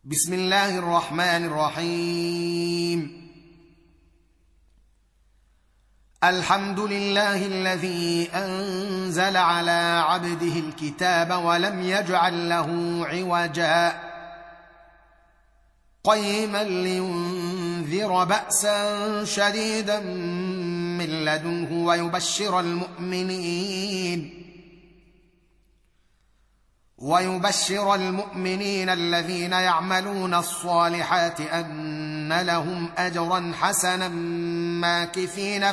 بسم الله الرحمن الرحيم. الحمد لله الذي أنزل على عبده الكتاب ولم يجعل له عوجا قيما لينذر بأسا شديدا من لدنه ويبشر المؤمنين الذين يعملون الصالحات أن لهم أجرا حسنا ماكثين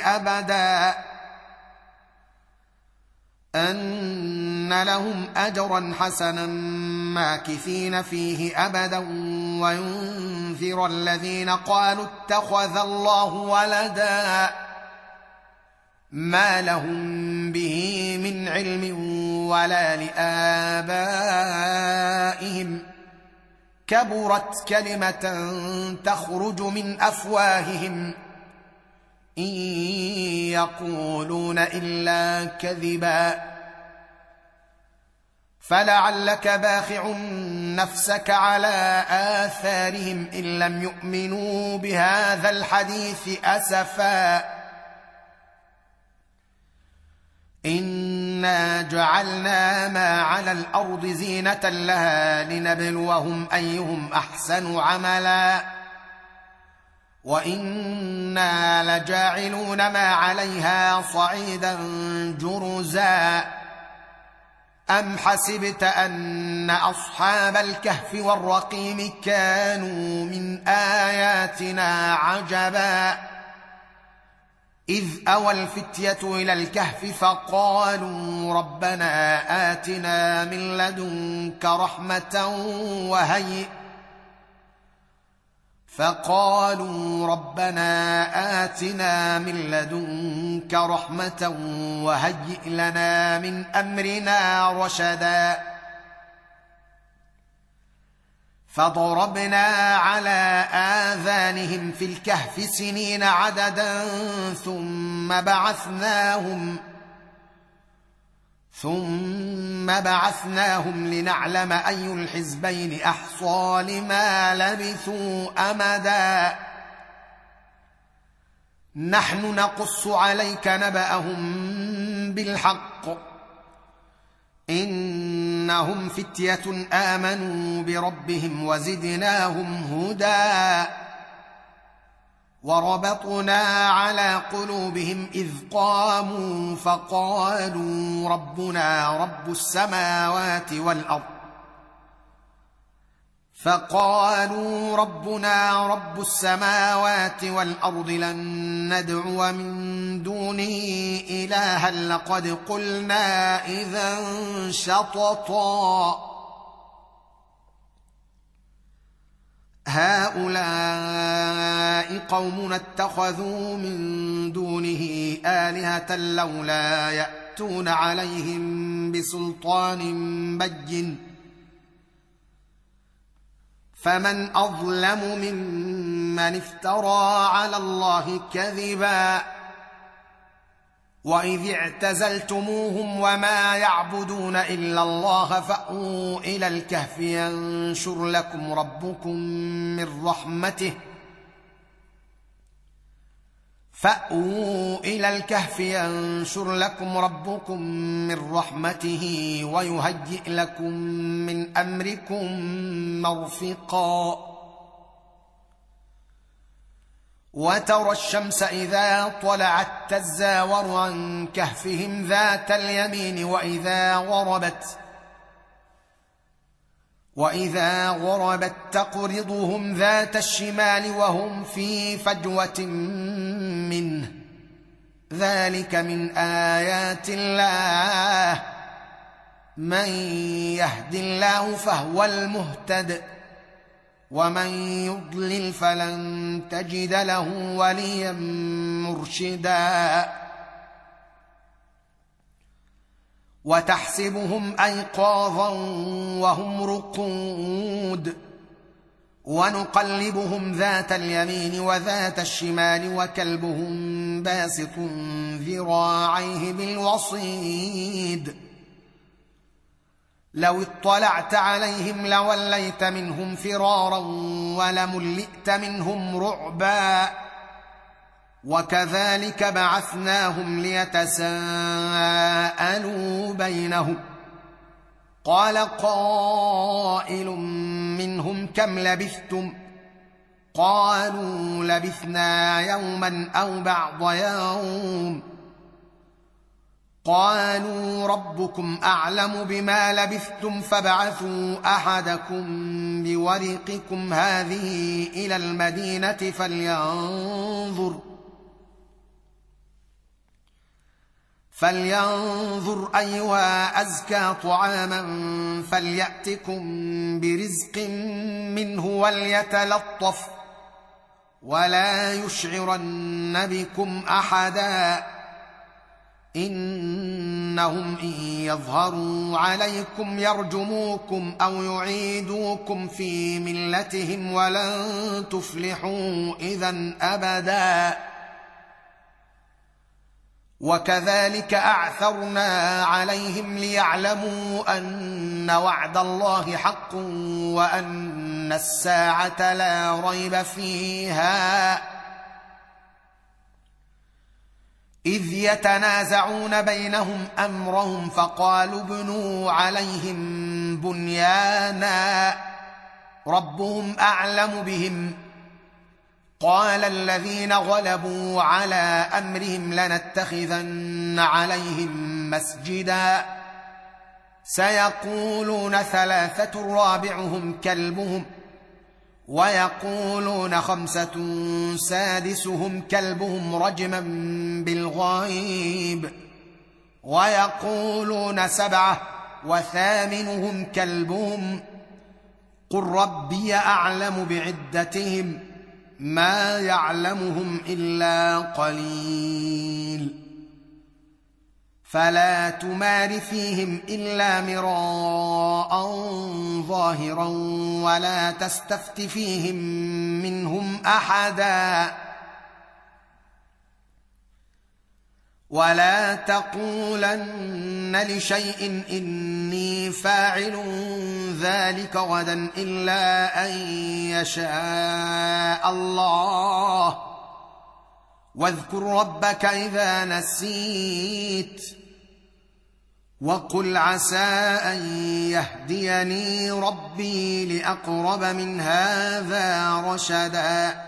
فيه أبدا وينذر الذين قالوا اتخذ الله ولدا ما لهم به من علم ولا لآبائهم كبرت كلمة تخرج من أفواههم إن يقولون إلا كذبا فلعلك باخع نفسك على آثارهم إن لم يؤمنوا بهذا الحديث أسفا إنا جعلنا ما على الأرض زينة لها لنبلوهم أيهم أحسن عملا وإنا لجاعلون ما عليها صعيدا جرزا أم حسبت أن أصحاب الكهف والرقيم كانوا من آياتنا عجبا إذ أوى الفتية إلى الكهف فقالوا ربنا آتنا من لدنك رحمة وهيئ لنا من أمرنا رشدا فضربنا على آذانهم في الكهف سنين عددا ثم بعثناهم لنعلم أي الحزبين أحصى لما لبثوا أمدا نحن نقص عليك نبأهم بالحق إنهم فتية آمنوا بربهم وزدناهم هدى وربطنا على قلوبهم إذ قاموا فقالوا ربنا رب السماوات والأرض لن ندعو من دونه إلها لقد قلنا إذا شططا هؤلاء قوم اتخذوا من دونه آلهة لولا يأتون عليهم بسلطان بين فمن أظلم ممن افترى على الله كذبا وإذ اعتزلتموهم وما يعبدون إلا الله فأووا إلى الكهف ينشر لكم ربكم من رحمته ويهيئ لكم من أمركم مرفقا وترى الشمس إذا طلعت تزاور عن كهفهم ذات اليمين وإذا غربت تقرضهم ذات الشمال وهم في فجوة منه ذلك من آيات الله من يهد الله فهو المهتد ومن يضلل فلن تجد له وليا مرشدا وتحسبهم أيقاظا وهم رقود ونقلبهم ذات اليمين وذات الشمال وكلبهم باسط ذراعيه بالوصيد لو اطلعت عليهم لوليت منهم فرارا ولملئت منهم رعبا وكذلك بعثناهم ليتساءلوا بينهم قال قائل منهم كم لبثتم قالوا لبثنا يوما أو بعض يوم قالوا ربكم أعلم بما لبثتم فابعثوا أحدكم بورقكم هذه إلى المدينة فلينظر أيها أزكى طعاما فليأتكم برزق منه وليتلطف ولا يشعرن بكم أحدا إنهم إن يظهروا عليكم يرجموكم أو يعيدوكم في ملتهم ولن تفلحوا إذا أبدا وكذلك أعثرنا عليهم ليعلموا أن وعد الله حق وأن الساعة لا ريب فيها إذ يتنازعون بينهم أمرهم فقالوا ابنوا عليهم بنيانا ربهم أعلم بهم قال الذين غلبوا على أمرهم لنتخذن عليهم مسجدا سيقولون ثلاثة رابعهم كلبهم ويقولون خمسة سادسهم كلبهم رجما بالغيب ويقولون سبعة وثامنهم كلبهم قل ربي أعلم بعدتهم ما يعلمهم إلا قليل فلا تمار فيهم إلا مراء ظاهرا ولا تستفت فيهم منهم أحدا ولا تقولن لشيء إني فاعل ذلك غدا إلا أن يشاء الله واذكر ربك إذا نسيت وقل عسى أن يهديني ربي لأقرب من هذا رشدا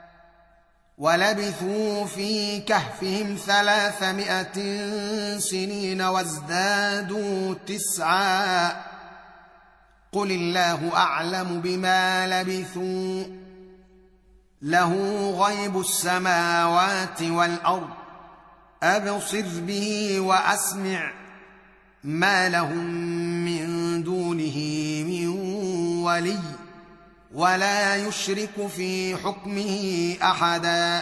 ولبثوا في كهفهم 300 سنين وازدادوا 9 قل الله أعلم بما لبثوا له غيب السماوات والأرض أبصر به وأسمع ما لهم من دونه من ولي ولا يشرك في حكمه أحدا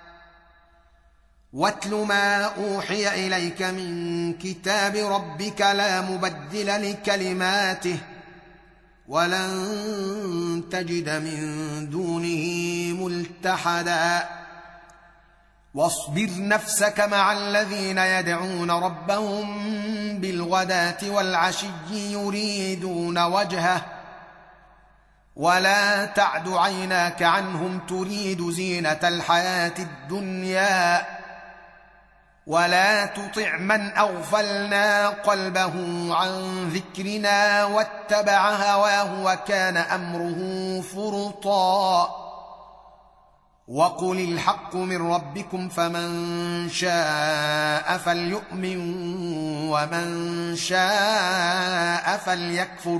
واتل ما أوحي إليك من كتاب ربك لا مبدل لكلماته ولن تجد من دونه ملتحدا واصبر نفسك مع الذين يدعون ربهم بالغداة والعشي يريدون وجهه ولا تعد عيناك عنهم تريد زينة الحياة الدنيا ولا تطع من أغفلنا قلبه عن ذكرنا واتبع هواه وكان أمره فرطا وقل الحق من ربكم فمن شاء فليؤمن ومن شاء فليكفر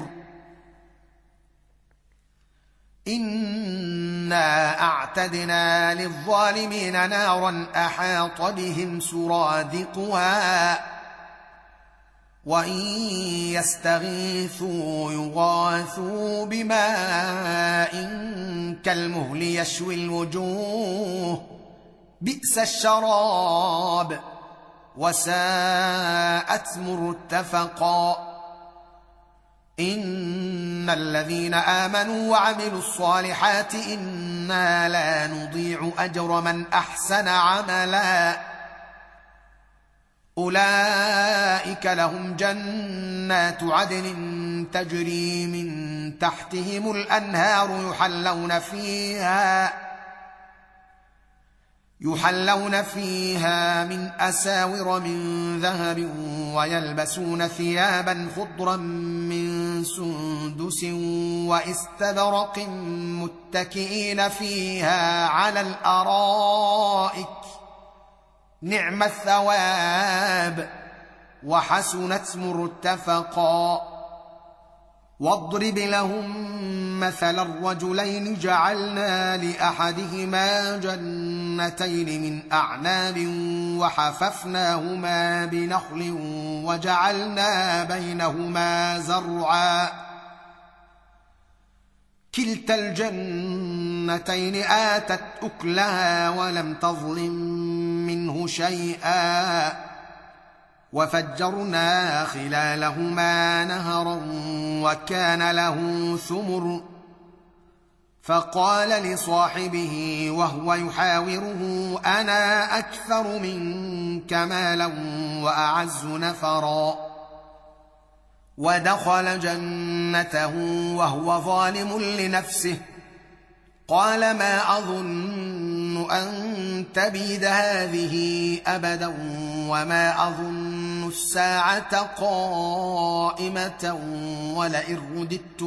إنا أعتدنا للظالمين نارا أحاط بهم سرادقها وإن يستغيثوا يغاثوا بماء كالمهل يشوي الوجوه بئس الشراب وساءت مرتفقا إن الذين آمنوا وعملوا الصالحات إنا لا نضيع أجر من أحسن عملا أولئك لهم جنات عدن تجري من تحتهم الأنهار يحلون فيها من أساور من ذهب ويلبسون ثيابا خضرا من سندس واستبرق متكئين فيها على الأرائك نعم الثواب وحسنت مرتفقا. واضرب لهم مثل الرجلين جعلنا لأحدهما جنتين من أعناب وحففناهما بنخل وجعلنا بينهما زرعا كلتا الجنتين آتت أكلها ولم تظلم منه شيئا وفجرنا خلالهما نهرا وكان له ثمر فقال لصاحبه وهو يحاوره أنا أكثر منك مالا وأعز نفرا ودخل جنته وهو ظالم لنفسه قال ما أظن أن تبيد هذه أبدا وما أظن الساعة قائمة ولئن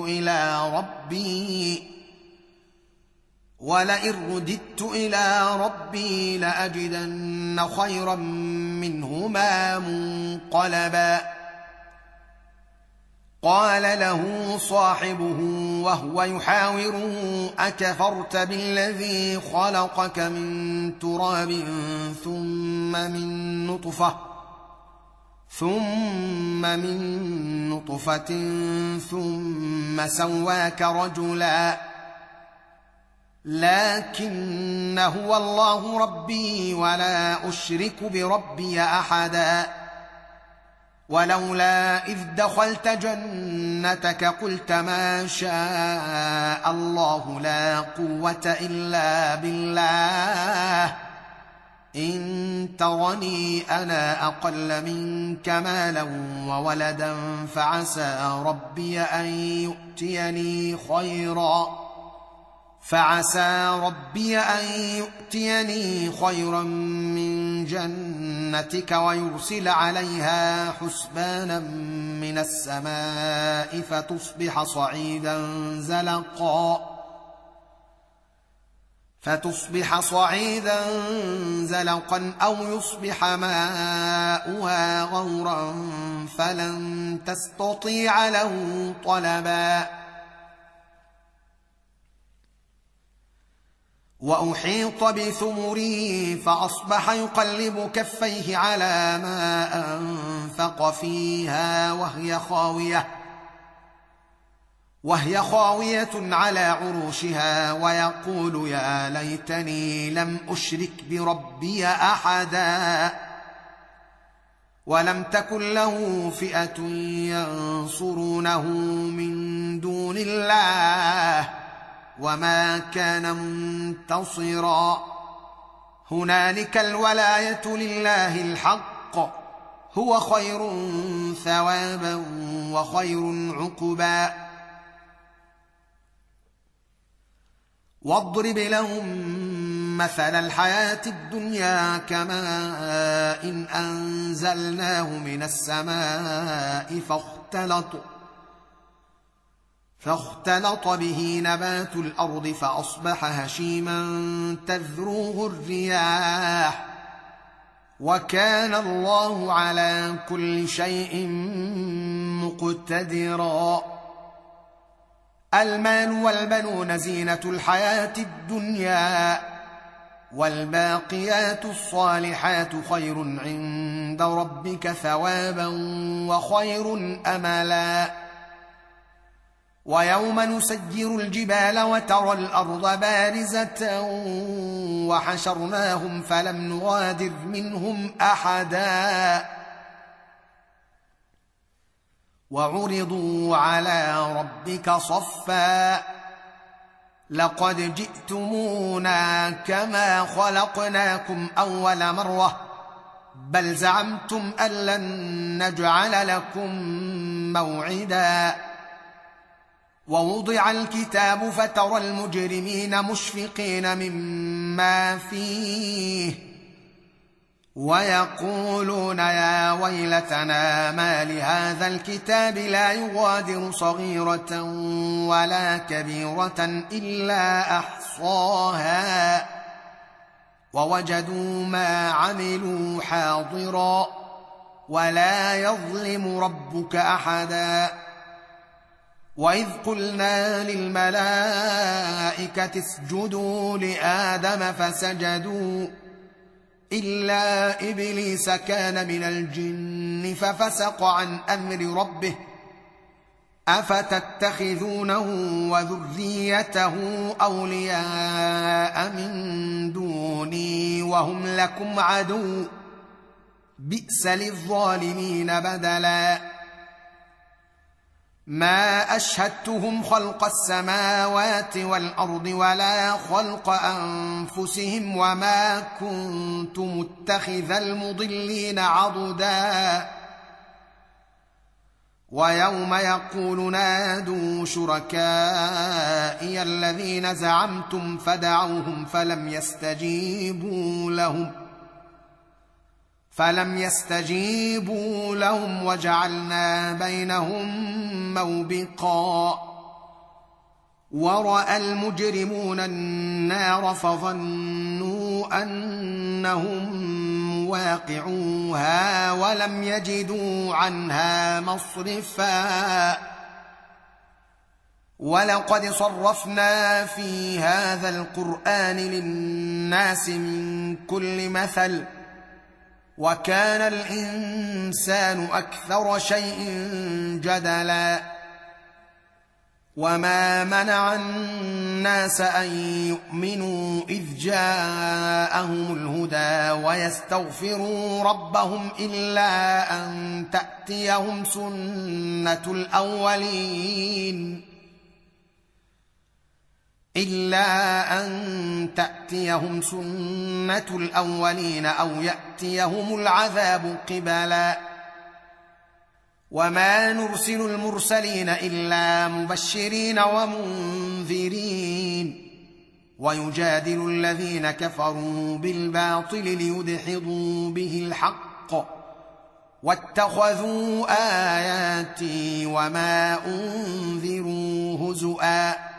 رددت إلى ربي لأجدن خيرا منهما منقلبا. قال له صاحبه وهو يحاوره أكفرت بالذي خلقك من تراب ثم من نطفة ثم سواك رجلا لكن هو الله ربي ولا أشرك بربي أحدا. ولولا إذ دخلت جنتك قلت ما شاء الله لا قوة إلا بالله إن ترني أنا أقل منك مالا وولدا فعسى ربي أن يؤتيني خيرا من جنتك ويرسل عليها حسبانا من السماء فتصبح صعيدا زلقا أو يصبح ماؤها غورا فلن تستطيع له طلبا. وأحيط بثمره فأصبح يقلب كفيه على ما أنفق فيها وهي خاوية على عروشها ويقول يا ليتني لم أشرك بربي أحدا ولم تكن له فئة ينصرونه من دون الله وما كان منتصرا. هنالك الولاية لله الحق هو خير ثوابا وخير عقبا. واضرب لهم مثل الحياة الدنيا كماء إن أنزلناه من السماء فاختلط به نبات الأرض فأصبح هشيما تذروه الرياح وكان الله على كل شيء مقتدرا. المال والبنون زينة الحياة الدنيا والباقيات الصالحات خير عند ربك ثوابا وخير أملا. ويوم نسير الجبال وترى الأرض بارزة وحشرناهم فلم نغادر منهم أحدا وعرضوا على ربك صفا لقد جئتمونا كما خلقناكم أول مرة بل زعمتم أن لن نجعل لكم موعدا ووضع الكتاب فترى المجرمين مشفقين مما فيه ويقولون يا ويلتنا ما لهذا الكتاب لا يغادر صغيرة ولا كبيرة إلا أحصاها ووجدوا ما عملوا حاضرا ولا يظلم ربك أحدا. وإذ قلنا للملائكة اسجدوا لآدم فسجدوا إلا إبليس كان من الجن ففسق عن أمر ربه أفتتخذونه وذريته أولياء من دوني وهم لكم عدو بئس للظالمين بدلا. ما أشهدتهم خلق السماوات والأرض ولا خلق أنفسهم وما كنت متخذ المضلين عضدا. ويوم يقول نادوا شركائي الذين زعمتم فدعوهم فلم يستجيبوا لهم وجعلنا بينهم موبقا. ورأى المجرمون النار فظنوا أنهم مواقعوها ولم يجدوا عنها مصرفا. ولقد صرفنا في هذا القرآن للناس من كل مثل وكان الإنسان أكثر شيء جدلا. وما منع الناس أن يؤمنوا إذ جاءهم الهدى ويستغفروا ربهم إلا أن تأتيهم سنة الأولين أو يأتيهم العذاب قبلا. وما نرسل المرسلين إلا مبشرين ومنذرين ويجادل الذين كفروا بالباطل ليدحضوا به الحق واتخذوا آياتي وما أنذروا هزؤا.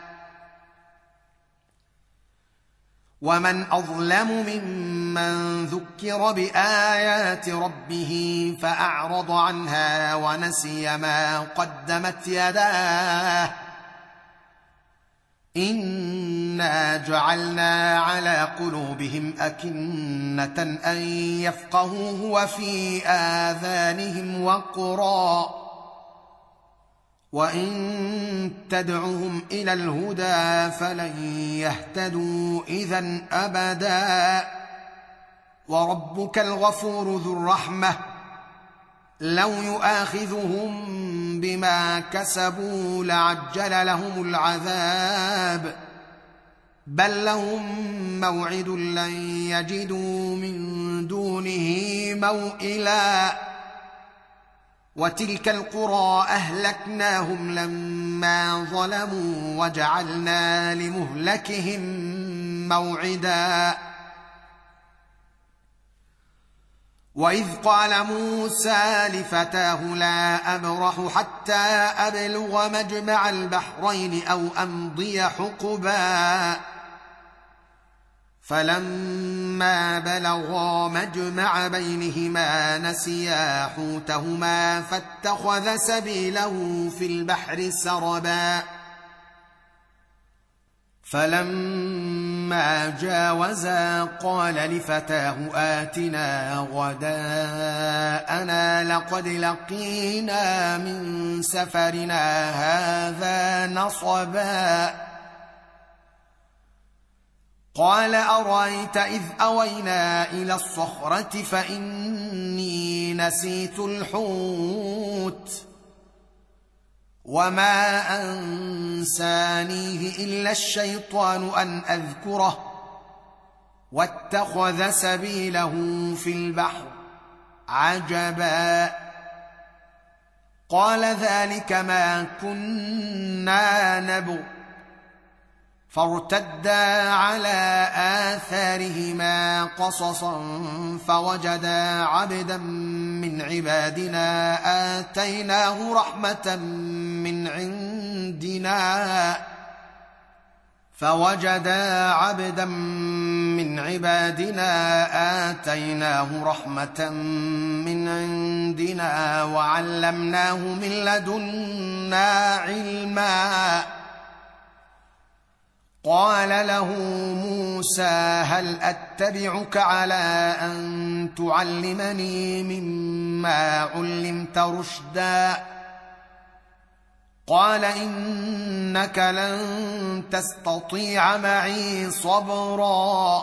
ومن أظلم ممن ذكر بآيات ربه فأعرض عنها ونسي ما قدمت يداه إنا جعلنا على قلوبهم أكنة أن يفقهوه وفي آذانهم وقرا وإن تدعهم إلى الهدى فلن يهتدوا إذن أبدا. وربك الغفور ذو الرحمة لو يؤاخذهم بما كسبوا لعجل لهم العذاب بل لهم موعد لن يجدوا من دونه موئلا. وتلك القرى أهلكناهم لما ظلموا وجعلنا لمهلكهم موعدا. وإذ قال موسى لفتاه لا أبرح حتى أبلغ مجمع البحرين أو أمضي حقبا فلما بلغا مجمع بينهما نسيا حوتهما فاتخذ سبيله في البحر سربا. فلما جاوزا قال لفتاه آتنا غداءنا لقد لقينا من سفرنا هذا نصبا. قال أرأيت إذ أوينا إلى الصخرة فإني نسيت الحوت وما أنسانيه إلا الشيطان أن أذكره واتخذ سبيله في البحر عجبا. قال ذلك ما كنا نبغ فارتدا على آثارهما قصصا فوجدا عبدا من عبادنا آتيناه رحمة من عندنا وعلمناه من لدنا علما. قال له موسى هل أتبعك على أن تعلمني مما علمت رشدا؟ قال إنك لن تستطيع معي صبرا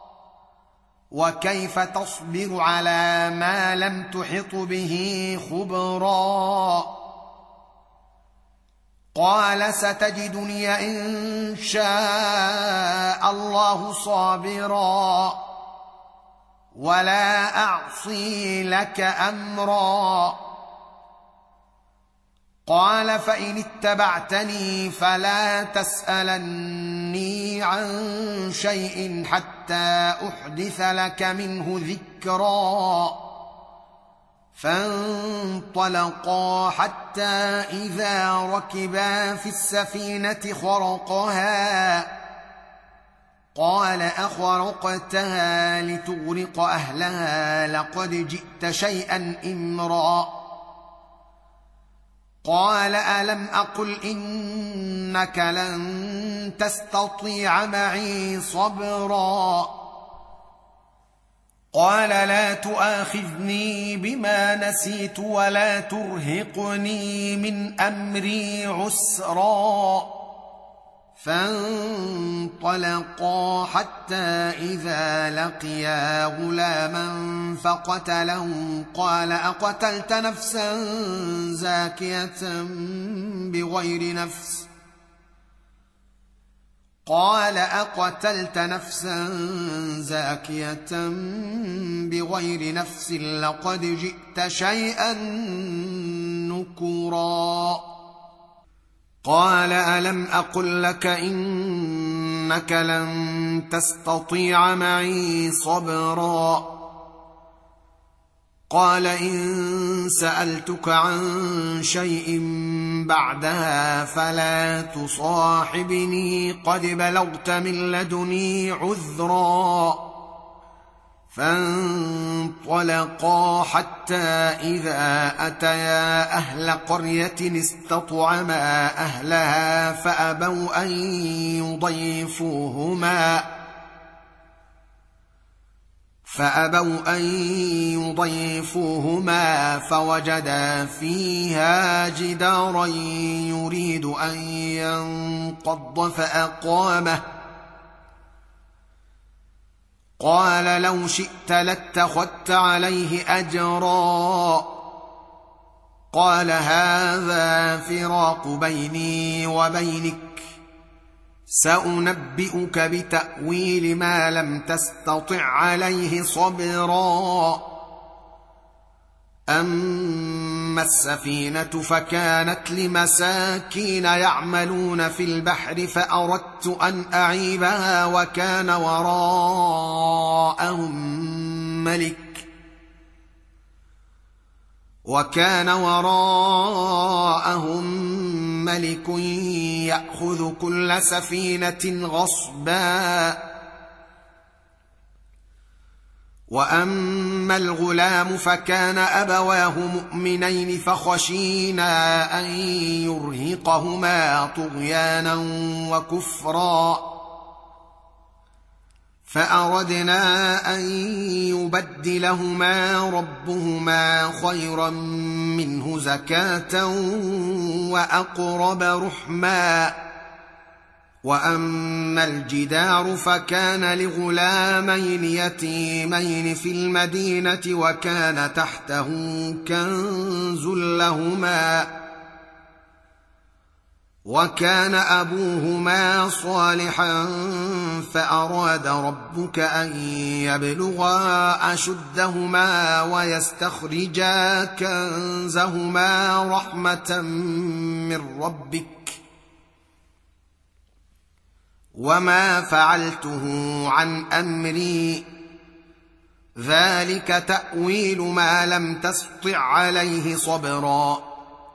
وكيف تصبر على ما لم تحط به خبرا؟ قال ستجدني إن شاء الله صابرا ولا أعصي لك أمرا. قال فإن اتبعتني فلا تسألني عن شيء حتى أحدث لك منه ذكرا. فانطلقا حتى إذا ركبا في السفينة خرقها قال أخرقتها لتغرق أهلها لقد جئت شيئا إمرا. قال ألم أقل إنك لن تستطيع معي صبرا؟ قال لا تؤاخذني بما نسيت ولا ترهقني من أمري عسرا. فانطلقا حتى إذا لقيا غلاما فقتله قال أقتلت نفسا زاكية بغير نفس؟ قال أقتلت نفسا زاكية بغير نفس لقد جئت شيئا نكرا. قال ألم أقل لك إنك لن تستطيع معي صبرا؟ قال إن سألتك عن شيء بعدها فلا تصاحبني قد بلغت من لدني عذرا. فانطلقا حتى إذا أتيا أهل قرية استطعما أهلها فأبوا أن يضيفوهما فوجدا فيها جدارا يريد أن ينقض فأقامه. قال لو شئت لاتخذت عليه أجرا. قال هذا فراق بيني وبينك سأنبئك بتأويل ما لم تستطع عليه صبرا. أما السفينة فكانت لمساكين يعملون في البحر فأردت أن أعيبها وكان وراءهم ملك يأخذ كل سفينة غصبا. وأما الغلام فكان أبواه مؤمنين فخشينا أن يرهقهما طغيانا وكفرا فأردنا أن يبدلهما ربهما خيرا منه زكاة وأقرب رحما. وأما الجدار فكان لغلامين يتيمين في المدينة وكان تحته كنز وكان أبوهما صالحا فأراد ربك أن يبلغا أشدهما ويستخرجا كنزهما رحمة من ربك وما فعلته عن أمري ذلك تأويل ما لم تسطع عليه صبرا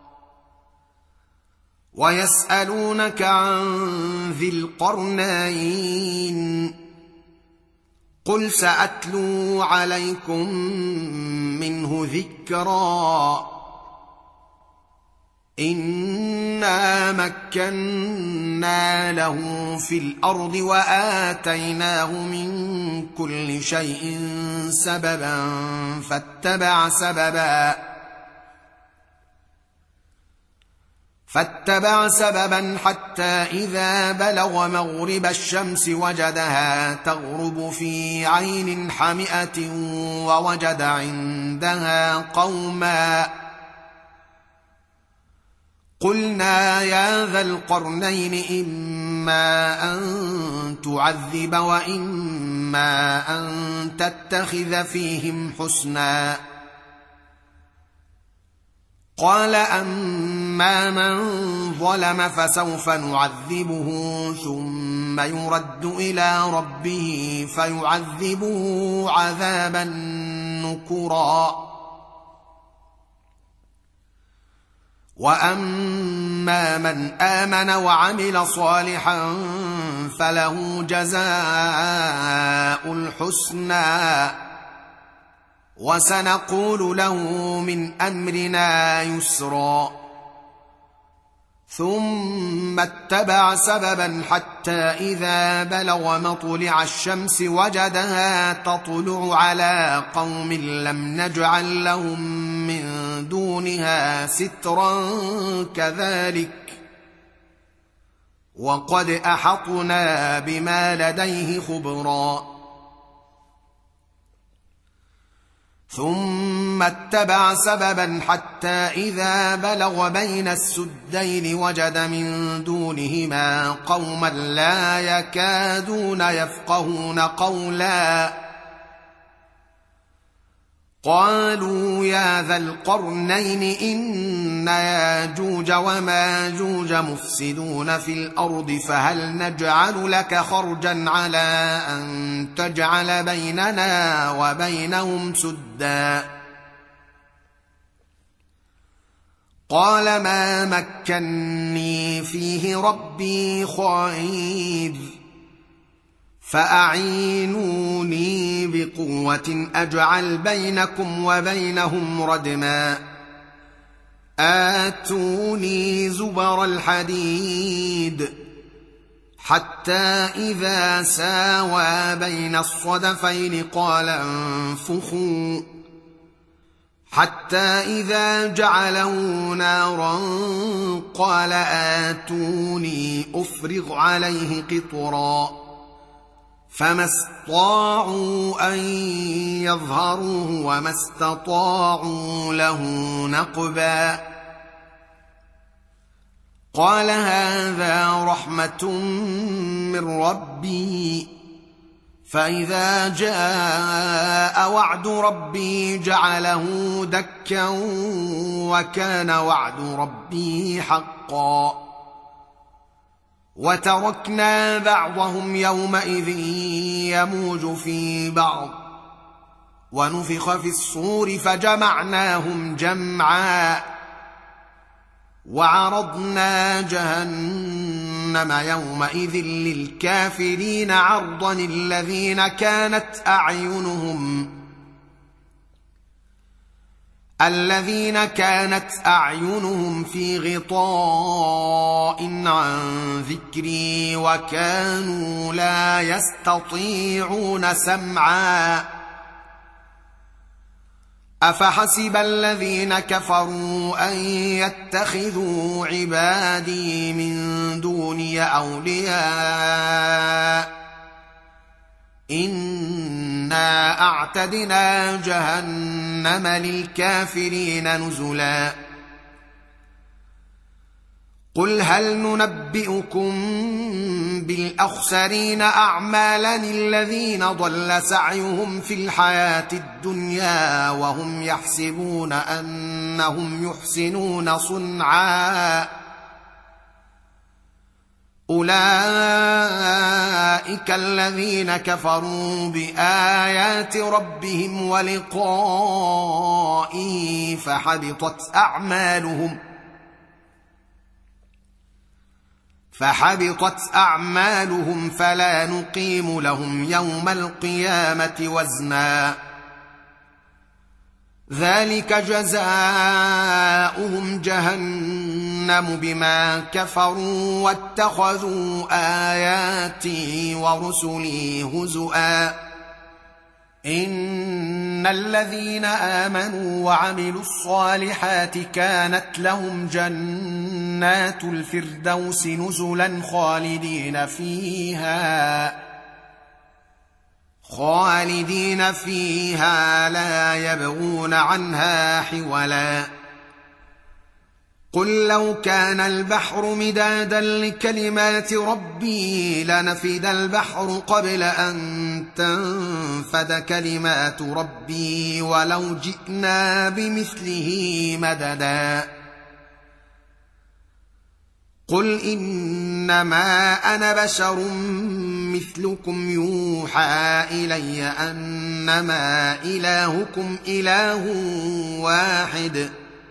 ويسألونك عن ذي القرنين قل سأتلو عليكم منه ذكرا إنا مكنا له في الأرض وآتيناه من كل شيء سببا فاتبع سببا حتى إذا بلغ مغرب الشمس وجدها تغرب في عين حمئة ووجد عندها قوما قلنا يا ذا القرنين إما أن تعذب وإما أن تتخذ فيهم حسنا قال أما من ظلم فسوف نعذبه ثم يرد إلى ربه فيعذبه عذابا نكرا وأما من آمن وعمل صالحا فله جزاء الحسنى وسنقول له من أمرنا يسرا ثم اتبع سببا حتى إذا بلغ مطلع الشمس وجدها تطلع على قوم لم نجعل لهم من دونها سترا كذلك وقد أحطنا بما لديه خبرا ثم اتبع سببا حتى إذا بلغ بين السدين وجد من دونهما قوما لا يكادون يفقهون قولا قالوا يا ذا القرنين إن ياجوج وماجوج مفسدون في الأرض فهل نجعل لك خرجا على أن تجعل بيننا وبينهم سدا قال ما مكني فيه ربي خير فأعينوني بقوة أجعل بينكم وبينهم ردما آتوني زبر الحديد حتى إذا ساوى بين الصدفين قال انفخوا حتى إذا جعله نارا قال آتوني أفرغ عليه قطرا فما استطاعوا أن يظهروه وما استطاعوا له نقبا قال هذا رحمة من ربي فإذا جاء وعد ربي جعله دكا وكان وعد ربي حقا وتركنا بعضهم يومئذ يموج في بعض ونفخ في الصور فجمعناهم جمعا وعرضنا جهنم يومئذ للكافرين عرضا الذين كانت أعينهم في غطاء عن ذكري وكانوا لا يستطيعون سمعا أفحسب الذين كفروا أن يتخذوا عبادي من دوني أولياء إنا أعتدنا جهنم للكافرين نزلا قل هل ننبئكم بالأخسرين أعمالا الذين ضل سعيهم في الحياة الدنيا وهم يحسبون أنهم يحسنون صنعا أولئك الذين كفروا بآيات ربهم ولقائه فحبطت أعمالهم فلا نقيم لهم يوم القيامة وزنا ذلك جزاؤهم جهنم بما كفروا واتخذوا آياتي ورسلي هزؤا إن الذين آمنوا وعملوا الصالحات كانت لهم جنات الفردوس نزلا خالدين فيها لا يبغون عنها حولا قل لو كان البحر مدادا لكلمات ربي لنفد البحر قبل أن تنفد كلمات ربي ولو جئنا بمثله مددا قل إنما أنا بشر مثلكم يوحى إلي أنما إلهكم إله واحد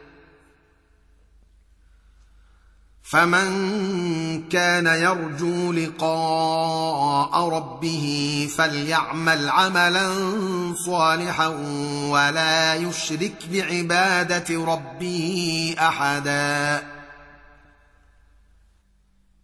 فمن كان يرجو لقاء ربه فليعمل عملا صالحا ولا يشرك بعبادة ربه أحدا